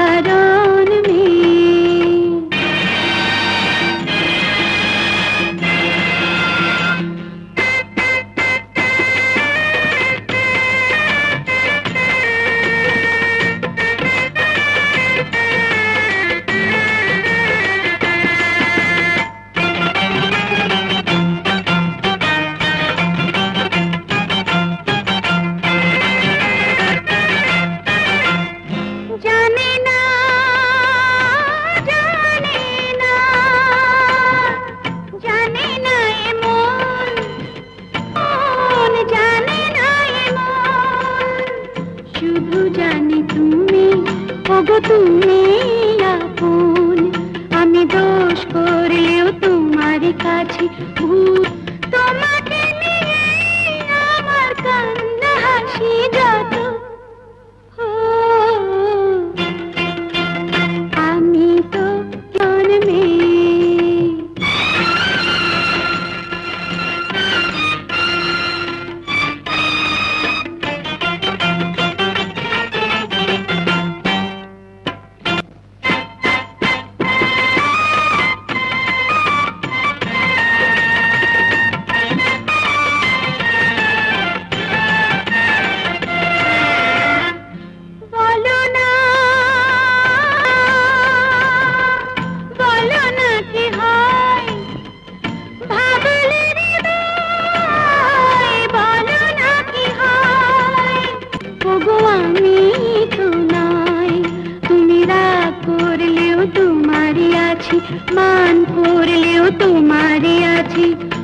সাধারণ মেয়ে। জানে না জানে না এমন জানে না এমন, শুধু জানি তুমি, ওগো তুমি আপন। আমি দোষ করলেও তোমার কাছে ভুল, তোমাকে নিয়ে আমার কান্না হাসি যত। আমি তো জন্মে বলো না, বলো না কি হয় ভাবলে হৃদয়, বলো না কি হয়। ওগো আমি তো নাই, তুমি রাগ করলেও তোমারই আছি, মান করলেও তোমারই আছি।